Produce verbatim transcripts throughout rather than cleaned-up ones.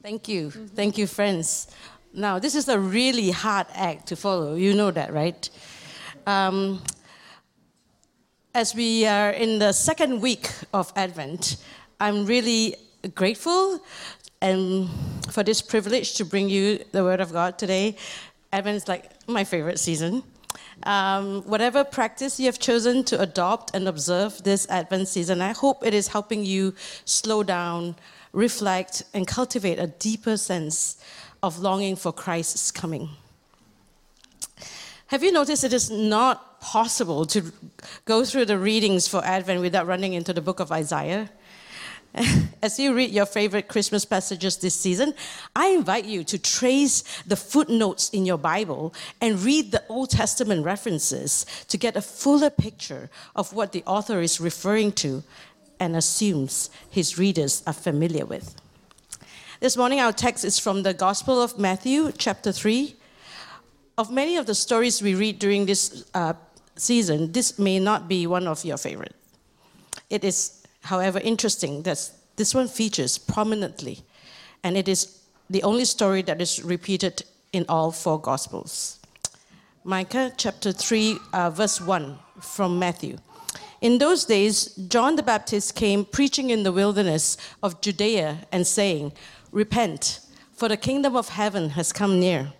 Thank you. Mm-hmm. Thank you, friends. Now, this is a really hard act to follow. You know that, right? Um, as we are in the second week of Advent, I'm really grateful and for this privilege to bring you the Word of God today. Advent is like my favorite season. Um, whatever practice you have chosen to adopt and observe this Advent season, I hope it is helping you slow down, reflect, and cultivate a deeper sense of longing for Christ's coming. Have you noticed it is not possible to go through the readings for Advent without running into the book of Isaiah? As you read your favorite Christmas passages this season, I invite you to trace the footnotes in your Bible and read the Old Testament references to get a fuller picture of what the author is referring to and assumes his readers are familiar with. This morning, our text is from the Gospel of Matthew, chapter three. Of many of the stories we read during this uh, season, this may not be one of your favorites. It is, however, interesting that this one features prominently, and it is the only story that is repeated in all four Gospels. Micah, chapter three, uh, verse one from Matthew. In those days, John the Baptist came preaching in the wilderness of Judea and saying, "Repent, for the kingdom of heaven has come near."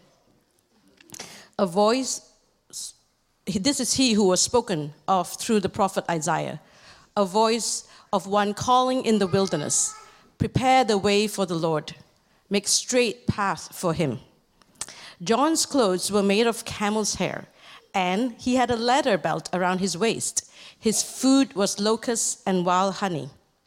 A voice, this is he who was spoken of through the prophet Isaiah, a voice of one calling in the wilderness, "Prepare the way for the Lord, make straight path for him." John's clothes were made of camel's hair, and he had a leather belt around his waist. His food was locusts and wild honey.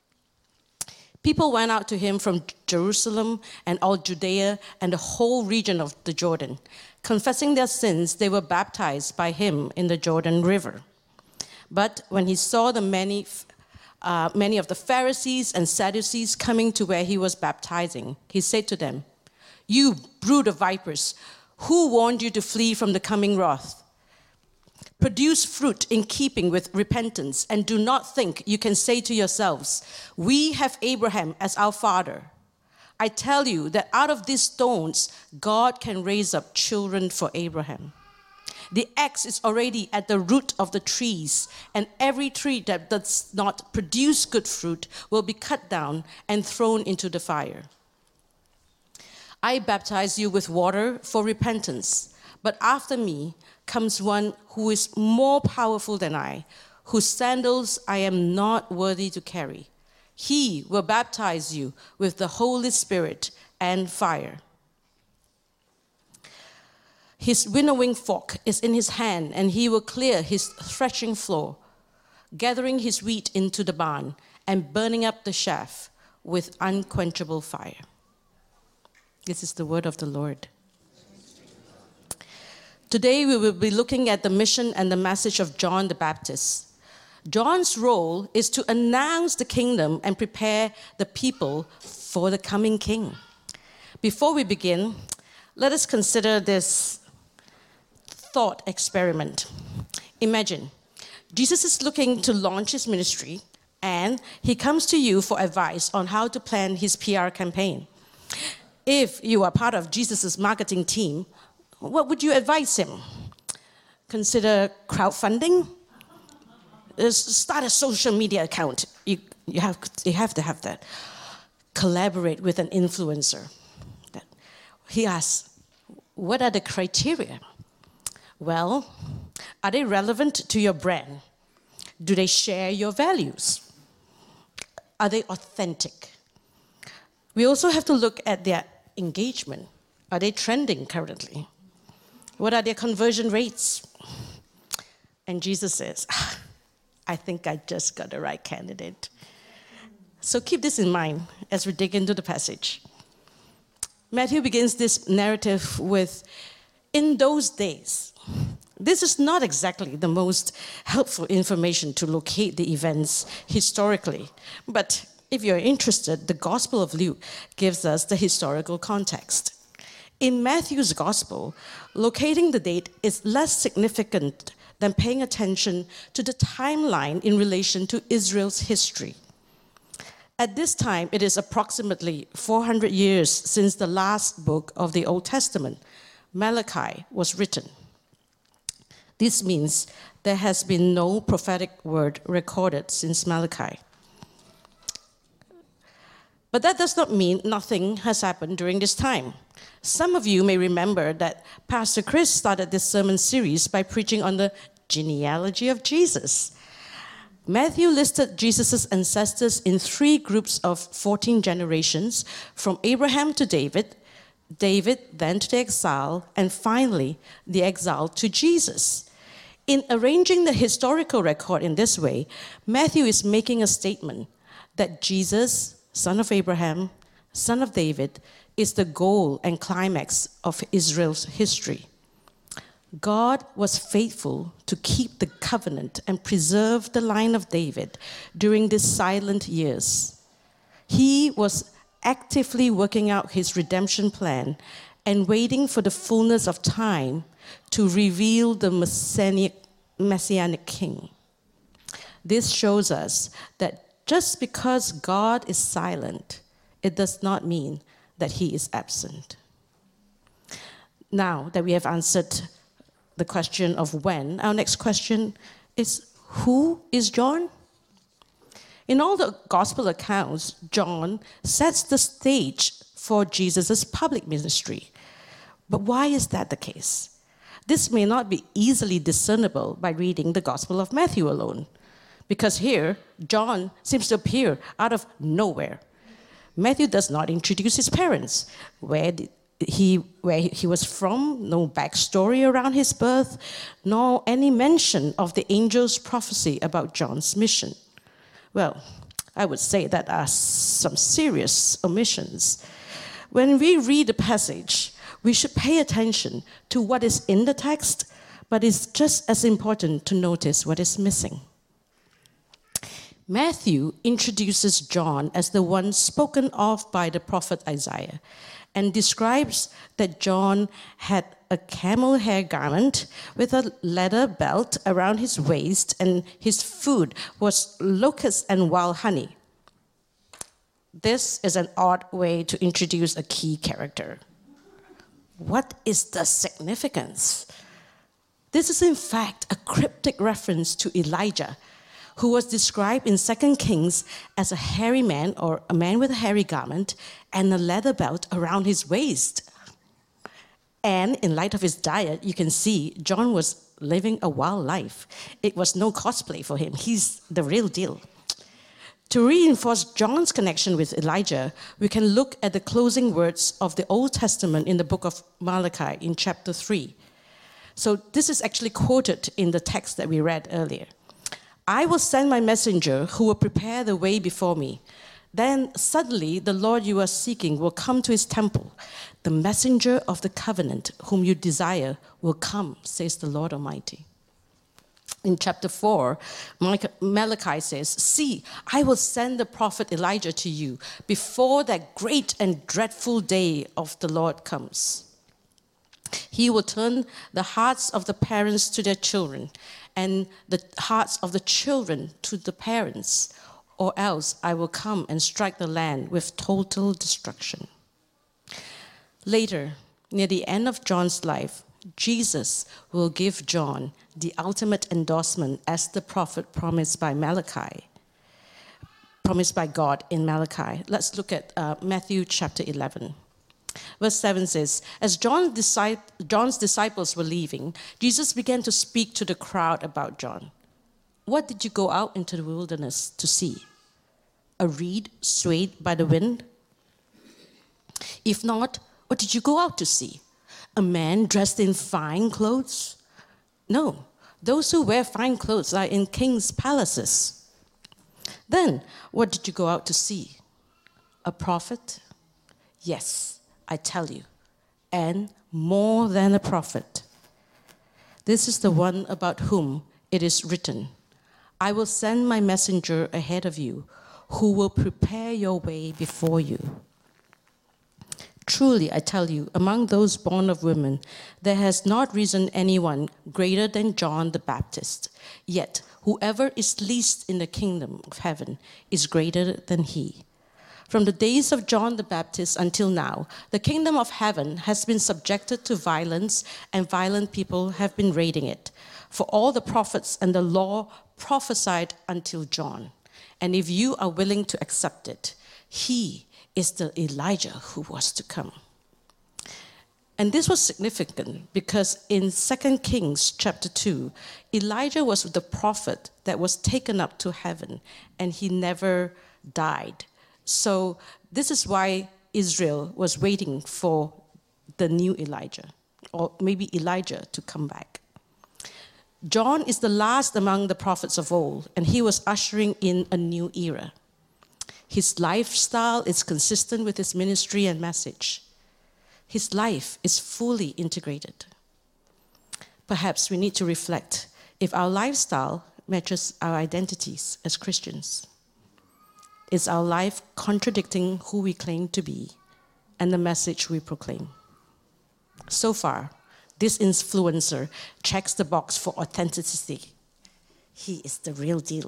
People went out to him from Jerusalem and all Judea and the whole region of the Jordan. Confessing their sins, they were baptized by him in the Jordan River. But when he saw the many, uh, many of the Pharisees and Sadducees coming to where he was baptizing, he said to them, "You brood of vipers, who warned you to flee from the coming wrath? Produce fruit in keeping with repentance, and do not think you can say to yourselves, 'We have Abraham as our father.' I tell you that out of these stones, God can raise up children for Abraham. The axe is already at the root of the trees, and every tree that does not produce good fruit will be cut down and thrown into the fire. I baptize you with water for repentance, but after me comes one who is more powerful than I, whose sandals I am not worthy to carry. He will baptize you with the Holy Spirit and fire. His winnowing fork is in his hand, and he will clear his threshing floor, gathering his wheat into the barn and burning up the chaff with unquenchable fire." This is the word of the Lord. Today we will be looking at the mission and the message of John the Baptist. John's role is to announce the kingdom and prepare the people for the coming king. Before we begin, let us consider this thought experiment. Imagine, Jesus is looking to launch his ministry, and he comes to you for advice on how to plan his P R campaign. If you are part of Jesus' marketing team, what would you advise him? Consider crowdfunding? Start a social media account. You, you, have, you have to have that. Collaborate with an influencer. He asks, what are the criteria? Well, are they relevant to your brand? Do they share your values? Are they authentic? We also have to look at their engagement. Are they trending currently? What are their conversion rates? And Jesus says, I think I just got the right candidate. So keep this in mind as we dig into the passage. Matthew begins this narrative with, "In those days." This is not exactly the most helpful information to locate the events historically, but if you're interested, the Gospel of Luke gives us the historical context. In Matthew's Gospel, locating the date is less significant than paying attention to the timeline in relation to Israel's history. At this time, it is approximately four hundred years since the last book of the Old Testament, Malachi, was written. This means there has been no prophetic word recorded since Malachi. But that does not mean nothing has happened during this time. Some of you may remember that Pastor Chris started this sermon series by preaching on the genealogy of Jesus. Matthew listed Jesus' ancestors in three groups of fourteen generations, from Abraham to David, David then to the exile, and finally the exile to Jesus. In arranging the historical record in this way, Matthew is making a statement that Jesus, son of Abraham, son of David, is the goal and climax of Israel's history. God was faithful to keep the covenant and preserve the line of David during these silent years. He was actively working out his redemption plan and waiting for the fullness of time to reveal the messianic, messianic king. This shows us that just because God is silent, it does not mean that he is absent. Now that we have answered the question of when, our next question is, who is John? In all the gospel accounts, John sets the stage for Jesus' public ministry. But why is that the case? This may not be easily discernible by reading the Gospel of Matthew alone, because here, John seems to appear out of nowhere. Matthew does not introduce his parents, where did he, where he was from, no backstory around his birth, nor any mention of the angel's prophecy about John's mission. Well, I would say that are some serious omissions. When we read a passage, we should pay attention to what is in the text, but it's just as important to notice what is missing. Matthew introduces John as the one spoken of by the prophet Isaiah, and describes that John had a camel hair garment with a leather belt around his waist, and his food was locusts and wild honey. This is an odd way to introduce a key character. What is the significance? This is in fact a cryptic reference to Elijah, who was described in Second Kings as a hairy man, or a man with a hairy garment and a leather belt around his waist. And in light of his diet, you can see John was living a wild life. It was no cosplay for him. He's the real deal. To reinforce John's connection with Elijah, we can look at the closing words of the Old Testament in the book of Malachi in chapter three. So this is actually quoted in the text that we read earlier. I will send my messenger who will prepare the way before me. Then suddenly the Lord you are seeking will come to his temple. The messenger of the covenant whom you desire will come, says the Lord Almighty. In chapter four, Malachi says, see, I will send the prophet Elijah to you before that great and dreadful day of the Lord comes. He will turn the hearts of the parents to their children, and the hearts of the children to the parents, or else I will come and strike the land with total destruction. Later, near the end of John's life, Jesus will give John the ultimate endorsement as the prophet promised by Malachi, promised by God in Malachi. Let's look at uh, Matthew chapter eleven. Verse seven says, as John's disciples were leaving, Jesus began to speak to the crowd about John. What did you go out into the wilderness to see? A reed swayed by the wind? If not, what did you go out to see? A man dressed in fine clothes? No, those who wear fine clothes are in kings' palaces. Then, what did you go out to see? A prophet? Yes, I tell you, and more than a prophet. This is the one about whom it is written, I will send my messenger ahead of you, who will prepare your way before you. Truly, I tell you, among those born of women, there has not risen anyone greater than John the Baptist. Yet, whoever is least in the kingdom of heaven is greater than he. From the days of John the Baptist until now, the kingdom of heaven has been subjected to violence, and violent people have been raiding it. For all the prophets and the law prophesied until John. And if you are willing to accept it, he is the Elijah who was to come. And this was significant because in Second Kings chapter two, Elijah was the prophet that was taken up to heaven, and he never died. So this is why Israel was waiting for the new Elijah, or maybe Elijah to come back. John is the last among the prophets of old, and he was ushering in a new era. His lifestyle is consistent with his ministry and message. His life is fully integrated. Perhaps we need to reflect if our lifestyle matches our identities as Christians. Is our life contradicting who we claim to be and the message we proclaim? So far, this influencer checks the box for authenticity. He is the real deal.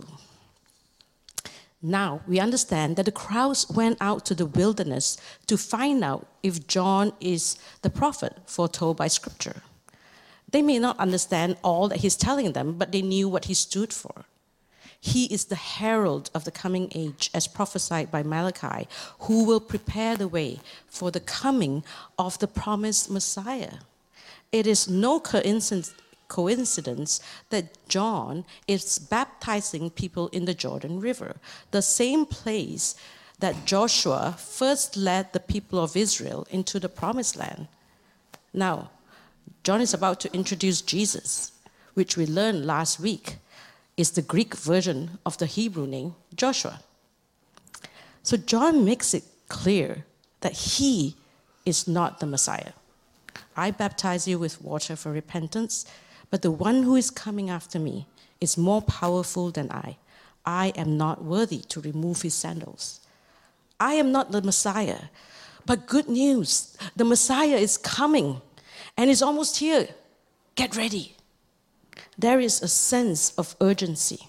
Now we understand that the crowds went out to the wilderness to find out if John is the prophet foretold by Scripture. They may not understand all that he's telling them, but they knew what he stood for. He is the herald of the coming age, as prophesied by Malachi, who will prepare the way for the coming of the promised Messiah. It is no coincidence coincidence that John is baptizing people in the Jordan River, the same place that Joshua first led the people of Israel into the promised land. Now, John is about to introduce Jesus, which we learned last week is the Greek version of the Hebrew name Joshua. So John makes it clear that he is not the Messiah. I baptize you with water for repentance, but the one who is coming after me is more powerful than I. I am not worthy to remove his sandals. I am not the Messiah, but good news, the Messiah is coming and is almost here. Get ready. There is a sense of urgency.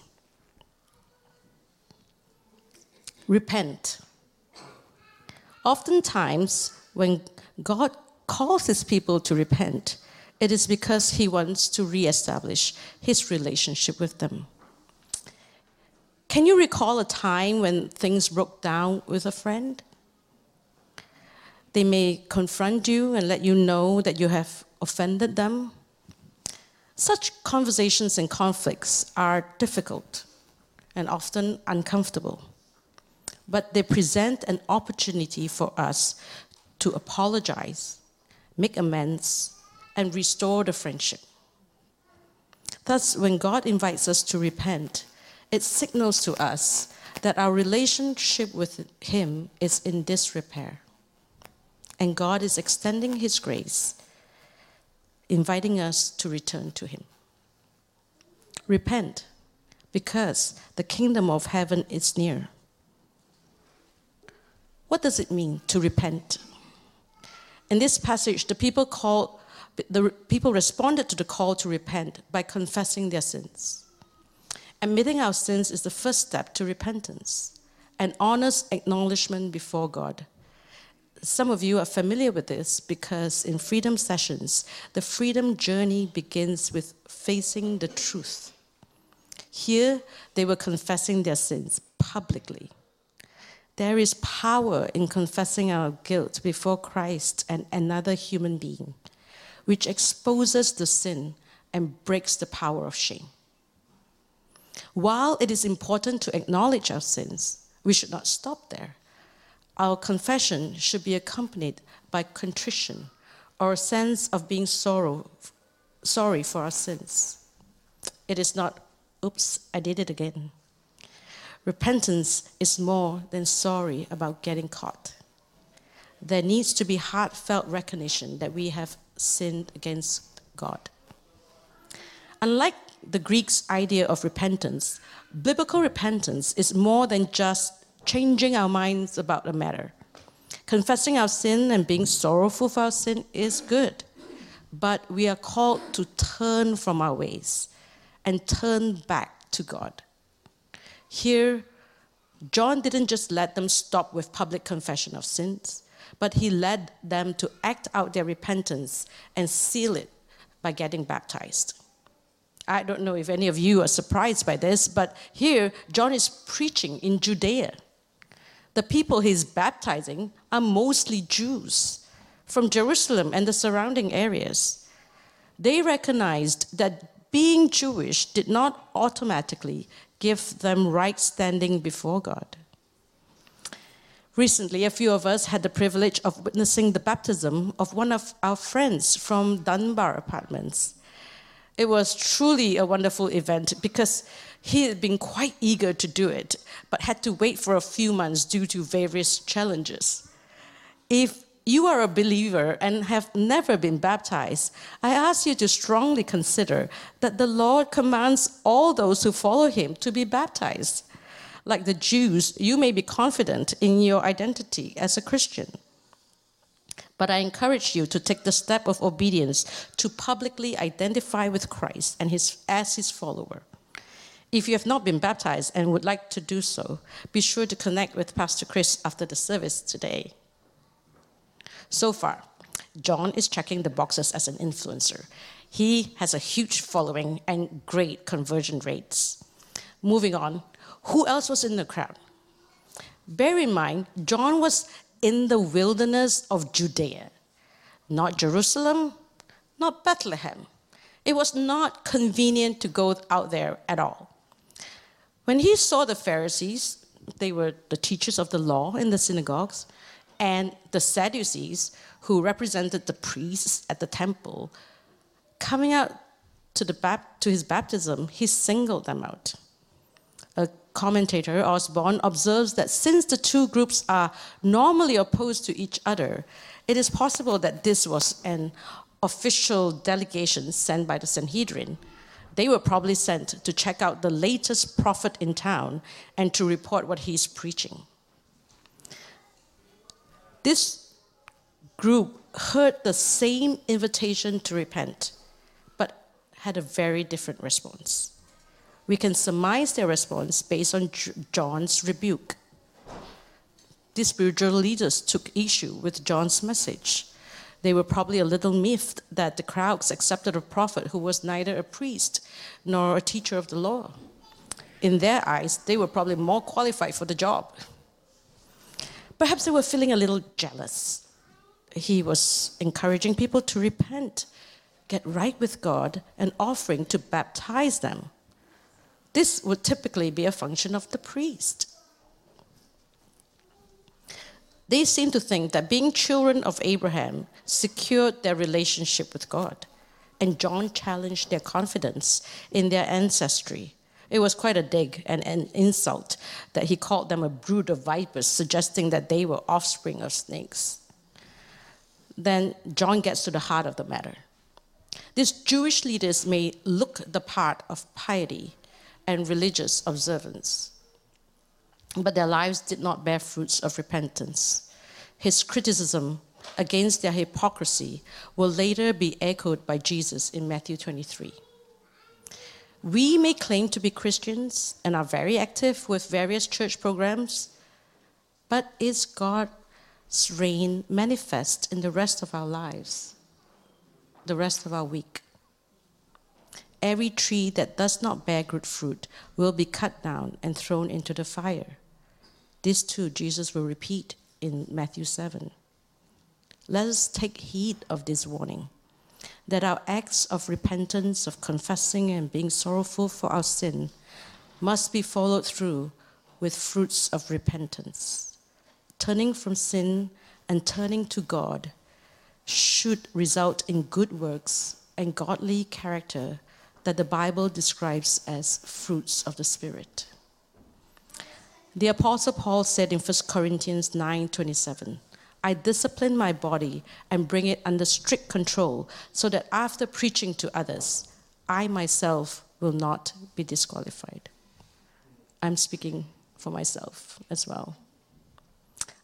Repent. Oftentimes, when God calls his people to repent, it is because he wants to reestablish his relationship with them. Can you recall a time when things broke down with a friend? They may confront you and let you know that you have offended them. Such conversations and conflicts are difficult and often uncomfortable, but they present an opportunity for us to apologize, make amends, and restore the friendship. Thus, when God invites us to repent, it signals to us that our relationship with him is in disrepair, and God is extending his grace, inviting us to return to him. Repent, because the kingdom of heaven is near. What does it mean to repent? In this passage, the people called The people responded to the call to repent by confessing their sins. Admitting our sins is the first step to repentance, an honest acknowledgement before God. Some of you are familiar with this because in Freedom Sessions, the freedom journey begins with facing the truth. Here, they were confessing their sins publicly. There is power in confessing our guilt before Christ and another human being, which exposes the sin and breaks the power of shame. While it is important to acknowledge our sins, we should not stop there. Our confession should be accompanied by contrition or a sense of being sorrow, sorry for our sins. It is not, oops, I did it again. Repentance is more than sorry about getting caught. There needs to be heartfelt recognition that we have sinned against God. Unlike the Greeks' idea of repentance, biblical repentance is more than just changing our minds about a matter. Confessing our sin and being sorrowful for our sin is good, but we are called to turn from our ways and turn back to God. Here, John didn't just let them stop with public confession of sins, but he led them to act out their repentance and seal it by getting baptized. I don't know if any of you are surprised by this, but here, John is preaching in Judea. The people he's baptizing are mostly Jews from Jerusalem and the surrounding areas. They recognized that being Jewish did not automatically give them right standing before God. Recently, a few of us had the privilege of witnessing the baptism of one of our friends from Dunbar Apartments. It was truly a wonderful event because he had been quite eager to do it, but had to wait for a few months due to various challenges. If you are a believer and have never been baptized, I ask you to strongly consider that the Lord commands all those who follow him to be baptized. Like the Jews, you may be confident in your identity as a Christian. But I encourage you to take the step of obedience to publicly identify with Christ and his, as his follower. If you have not been baptized and would like to do so, be sure to connect with Pastor Chris after the service today. So far, John is checking the boxes as an influencer. He has a huge following and great conversion rates. Moving on, who else was in the crowd? Bear in mind, John was in the wilderness of Judea, not Jerusalem, not Bethlehem. It was not convenient to go out there at all. When he saw the Pharisees, they were the teachers of the law in the synagogues, and the Sadducees, who represented the priests at the temple, coming out to, the bap- to his baptism, he singled them out. A commentator, Osborne, observes that since the two groups are normally opposed to each other, it is possible that this was an official delegation sent by the Sanhedrin. They were probably sent to check out the latest prophet in town and to report what he's preaching. This group heard the same invitation to repent, but had a very different response. We can surmise their response based on John's rebuke. These spiritual leaders took issue with John's message. They were probably a little miffed that the crowds accepted a prophet who was neither a priest nor a teacher of the law. In their eyes, they were probably more qualified for the job. Perhaps they were feeling a little jealous. He was encouraging people to repent, get right with God, and offering to baptize them. This would typically be a function of the priest. They seem to think that being children of Abraham secured their relationship with God, and John challenged their confidence in their ancestry. It was quite a dig and an insult that he called them a brood of vipers, suggesting that they were offspring of snakes. Then John gets to the heart of the matter. These Jewish leaders may look the part of piety and religious observance, but their lives did not bear fruits of repentance. His criticism against their hypocrisy will later be echoed by Jesus in Matthew twenty-three. We may claim to be Christians and are very active with various church programs, but is God's reign manifest in the rest of our lives, the rest of our week? Every tree that does not bear good fruit will be cut down and thrown into the fire. This too Jesus will repeat in Matthew seven. Let us take heed of this warning, that our acts of repentance, of confessing and being sorrowful for our sin, must be followed through with fruits of repentance. Turning from sin and turning to God should result in good works and godly character that the Bible describes as fruits of the Spirit. The Apostle Paul said in First Corinthians nine twenty-seven, I discipline my body and bring it under strict control so that after preaching to others, I myself will not be disqualified. I'm speaking for myself as well.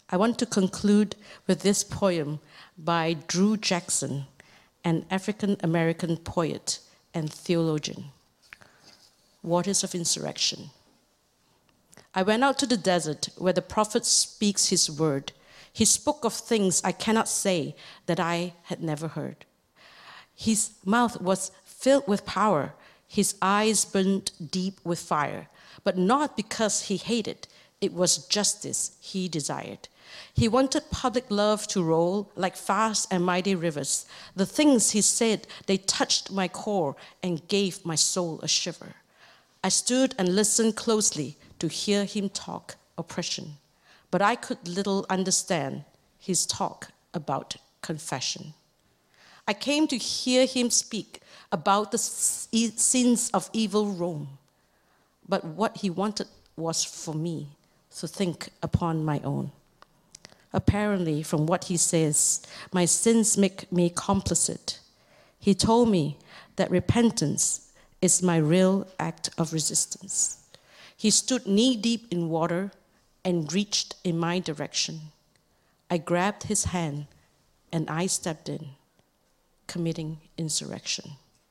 I want to conclude with this poem by Drew Jackson, an African-American poet and theologian. Waters of Insurrection. I went out to the desert where the prophet speaks his word. He spoke of things I cannot say that I had never heard. His mouth was filled with power. His eyes burned deep with fire, but not because he hated. It was justice he desired. He wanted public love to roll like fast and mighty rivers. The things he said, they touched my core and gave my soul a shiver. I stood and listened closely to hear him talk oppression, but I could little understand his talk about confession. I came to hear him speak about the sins of evil Rome, but what he wanted was for me to think upon my own. Apparently, from what he says, my sins make me complicit. He told me that repentance is my real act of resistance. He stood knee-deep in water and reached in my direction. I grabbed his hand and I stepped in, committing insurrection.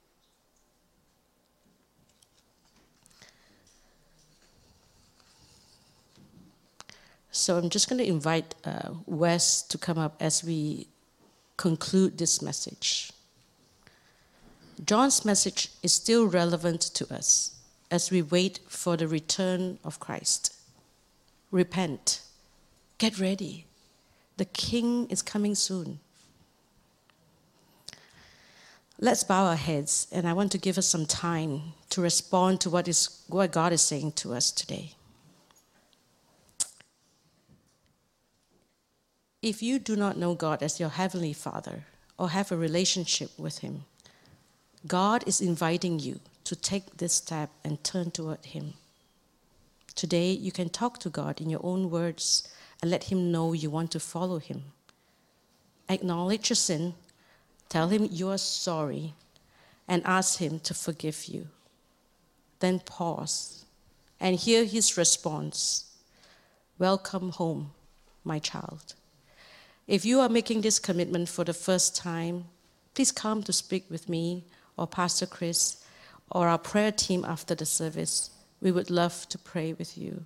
So I'm just going to invite uh, Wes to come up as we conclude this message. John's message is still relevant to us as we wait for the return of Christ. Repent. Get ready. The King is coming soon. Let's bow our heads, and I want to give us some time to respond to what is what God is saying to us today. If you do not know God as your Heavenly Father or have a relationship with Him, God is inviting you to take this step and turn toward Him. Today, you can talk to God in your own words and let Him know you want to follow Him. Acknowledge your sin, tell Him you are sorry, and ask Him to forgive you. Then pause and hear His response. Welcome home, my child. If you are making this commitment for the first time, please come to speak with me or Pastor Chris or our prayer team after the service. We would love to pray with you.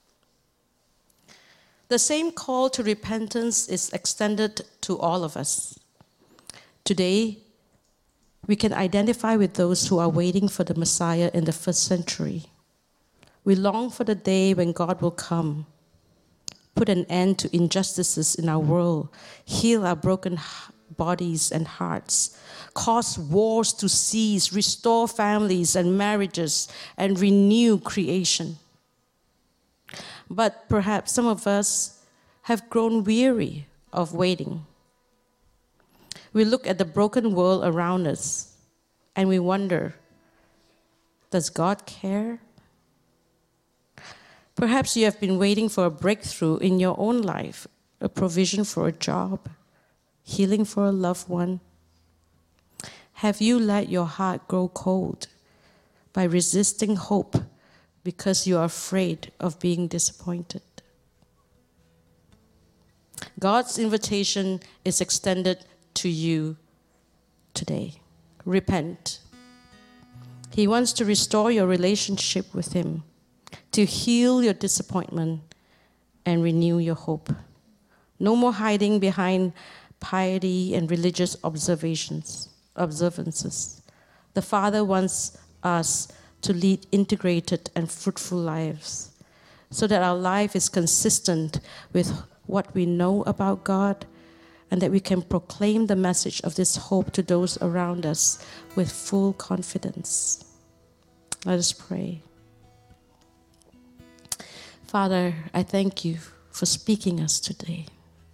The same call to repentance is extended to all of us. Today, we can identify with those who are waiting for the Messiah in the first century. We long for the day when God will come, put an end to injustices in our world, heal our broken bodies and hearts, cause wars to cease, restore families and marriages, and renew creation. But perhaps some of us have grown weary of waiting. We look at the broken world around us and we wonder, does God care? Perhaps you have been waiting for a breakthrough in your own life, a provision for a job, healing for a loved one. Have you let your heart grow cold by resisting hope because you are afraid of being disappointed? God's invitation is extended to you today. Repent. He wants to restore your relationship with Him, to heal your disappointment and renew your hope. No more hiding behind piety and religious observations, observances. The Father wants us to lead integrated and fruitful lives so that our life is consistent with what we know about God and that we can proclaim the message of this hope to those around us with full confidence. Let us pray. Father, I thank you for speaking us today.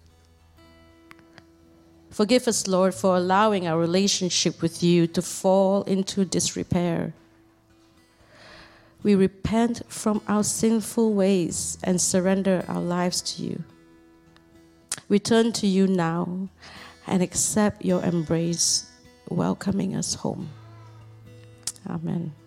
Forgive us, Lord, for allowing our relationship with you to fall into disrepair. We repent from our sinful ways and surrender our lives to you. We turn to you now and accept your embrace, welcoming us home. Amen.